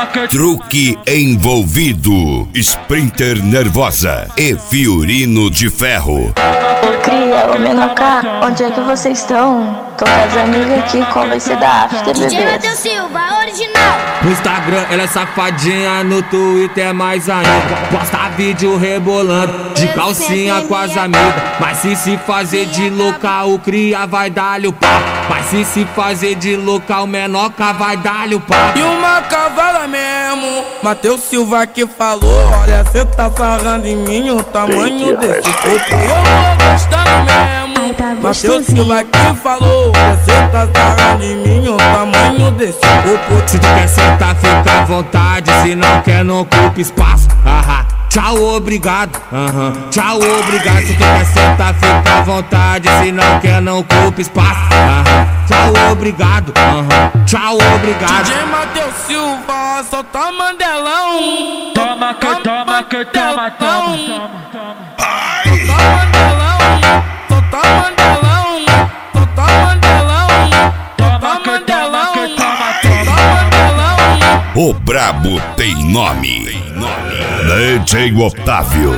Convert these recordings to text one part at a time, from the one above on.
Truque envolvido, Sprinter nervosa e Fiorino de ferro. Ô cria, ô Menoká, onde é que vocês estão? Tô com as amigas aqui, qual vai ser da after, bebê? DJ Matheus Silva, original. No Instagram ela é safadinha, no Twitter mais ainda. Posta vídeo rebolando, de calcinha com as amigas. Mas se fazer de louca, o cria vai dar-lhe o pau. Mas se fazer de louca, o Menoká vai dar-lhe o pau. E uma cavala mesmo, Matheus Silva que falou. Olha, cê tá sarrando em mim o tamanho desse corpo. Eu tô gostando mesmo, Matheus Silva que falou. Olha, cê tá sarrando em mim o tamanho desse corpo. Se tu quer sentar, fica à vontade. Se não quer, não ocupa espaço. Tchau, obrigado. Tchau, obrigado. Se tu quer sentar, fica à vontade. Se não quer, não ocupa espaço. Tchau, obrigado. Tchau, obrigado. DJ Matheus Silva, solta Mandelão. Toma, que toma, que toma, toma. Solta Mandelão, solta Mandelão, solta Mandelão, solta Mandelão, solta Mandelão. O brabo tem nome. DJ Otávio.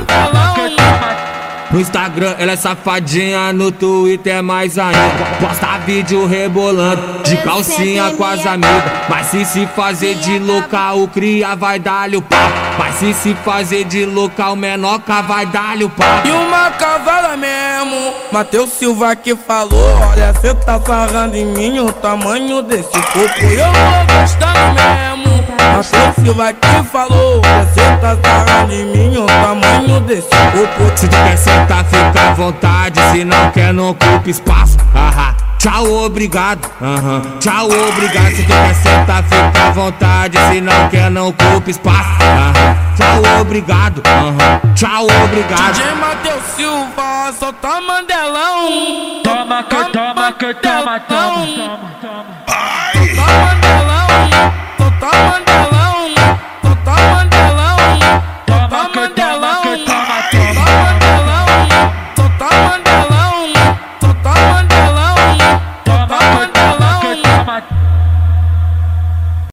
No Instagram ela é safadinha, no Twitter mais ainda. Posta vídeo rebolando, de calcinha com as amigas. Mas se fazer de louca, o cria vai dar-lhe o pau. Mas se fazer de louca, o Menoká vai dar-lhe o pau. E uma cavala mesmo, Matheus Silva que falou. Olha, cê tá sarrando em mim o tamanho desse corpo. Eu tô gostando mesmo, Matheus Silva que falou. Olha, cê tá sarrando em mim o tamanho desse corpo. Se tu quer sentar, fica à vontade. Se não quer, não ocupa espaço. Tchau, obrigado. Tchau, obrigado. Se tu quer sentar, fica à vontade. Se não quer, não ocupa espaço. Tchau, obrigado. Tchau, obrigado. DJ Matheus Silva, solta Mandelão. Toma, que toma, que toma, toma. Solta Mandelão.